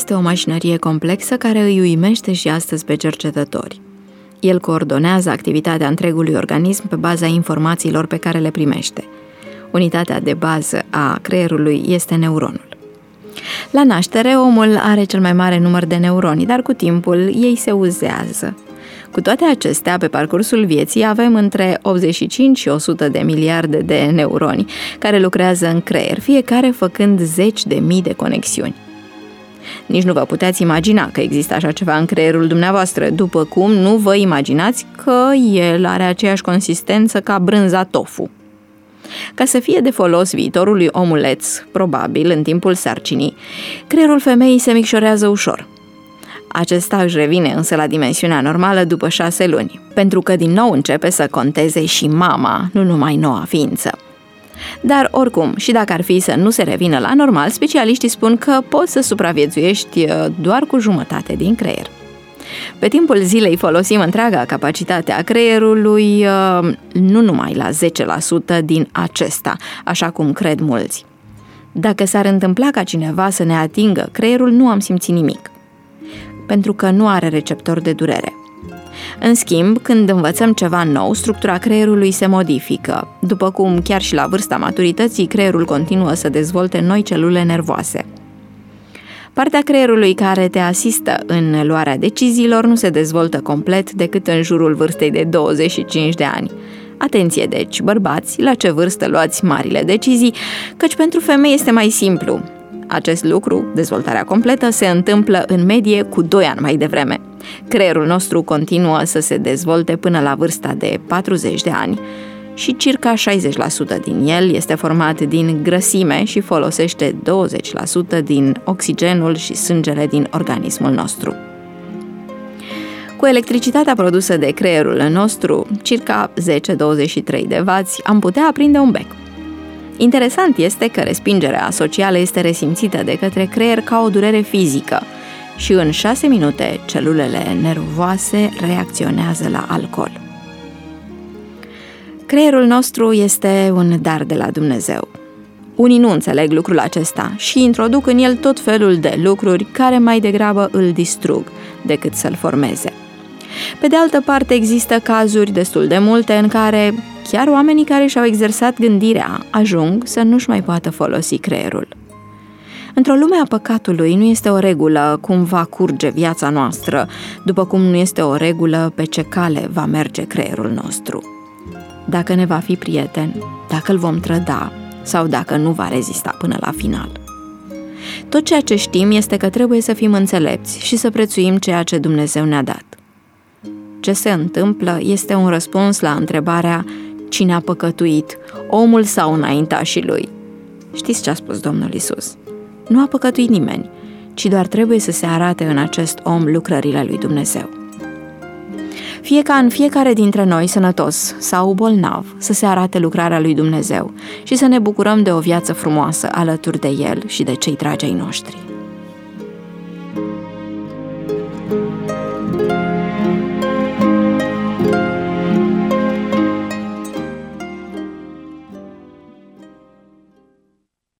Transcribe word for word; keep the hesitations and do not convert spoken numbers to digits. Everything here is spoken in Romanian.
este o mașinărie complexă care îi uimește și astăzi pe cercetători. El coordonează activitatea întregului organism pe baza informațiilor pe care le primește. Unitatea de bază a creierului este neuronul. La naștere, omul are cel mai mare număr de neuroni, dar cu timpul ei se uzează. Cu toate acestea, pe parcursul vieții avem între optzeci și cinci și o sută de miliarde de neuroni care lucrează în creier, fiecare făcând zeci de mii de conexiuni. Nici nu vă puteți imagina că există așa ceva în creierul dumneavoastră, după cum nu vă imaginați că el are aceeași consistență ca brânza tofu. Ca să fie de folos viitorului omuleț, probabil în timpul sarcinii, creierul femeii se micșorează ușor. Acesta își revine însă la dimensiunea normală după șase luni, pentru că din nou începe să conteze și mama, nu numai noua ființă. Dar oricum, și dacă ar fi să nu se revină la normal, specialiștii spun că poți să supraviețuiești doar cu jumătate din creier. Pe timpul zilei folosim întreaga capacitate a creierului, nu numai la zece la sută din acesta, așa cum cred mulți. Dacă s-ar întâmpla ca cineva să ne atingă creierul, nu am simțit nimic, pentru că nu are receptor de durere. În schimb, când învățăm ceva nou, structura creierului se modifică, după cum chiar și la vârsta maturității creierul continuă să dezvolte noi celule nervoase. Partea creierului care te asistă în luarea deciziilor nu se dezvoltă complet decât în jurul vârstei de douăzeci și cinci de ani. Atenție deci, bărbați, la ce vârstă luați marile decizii, căci pentru femei este mai simplu. Acest lucru, dezvoltarea completă, se întâmplă în medie cu doi ani mai devreme. Creierul nostru continuă să se dezvolte până la vârsta de patruzeci de ani și circa șaizeci la sută din el este format din grăsime și folosește douăzeci la sută din oxigenul și sângele din organismul nostru. Cu electricitatea produsă de creierul nostru, circa zece douăzeci și trei de wați, am putea aprinde un bec. Interesant este că respingerea socială este resimțită de către creier ca o durere fizică și în șase minute celulele nervoase reacționează la alcool. Creierul nostru este un dar de la Dumnezeu. Unii nu înțeleg lucrul acesta și introduc în el tot felul de lucruri care mai degrabă îl distrug decât să-l formeze. Pe de altă parte, există cazuri destul de multe în care chiar oamenii care și-au exersat gândirea ajung să nu-și mai poată folosi creierul. Într-o lume a păcatului nu este o regulă cum va curge viața noastră, după cum nu este o regulă pe ce cale va merge creierul nostru. Dacă ne va fi prieten, dacă îl vom trăda sau dacă nu va rezista până la final. Tot ceea ce știm este că trebuie să fim înțelepți și să prețuim ceea ce Dumnezeu ne-a dat. Ce se întâmplă este un răspuns la întrebarea cine a păcătuit, omul sau înaintașii lui. Știți ce a spus Domnul Iisus? Nu a păcătuit nimeni, ci doar trebuie să se arate în acest om lucrările lui Dumnezeu. Fie ca în fiecare dintre noi, sănătos sau bolnav, să se arate lucrarea lui Dumnezeu și să ne bucurăm de o viață frumoasă alături de El și de cei dragi ai noștri.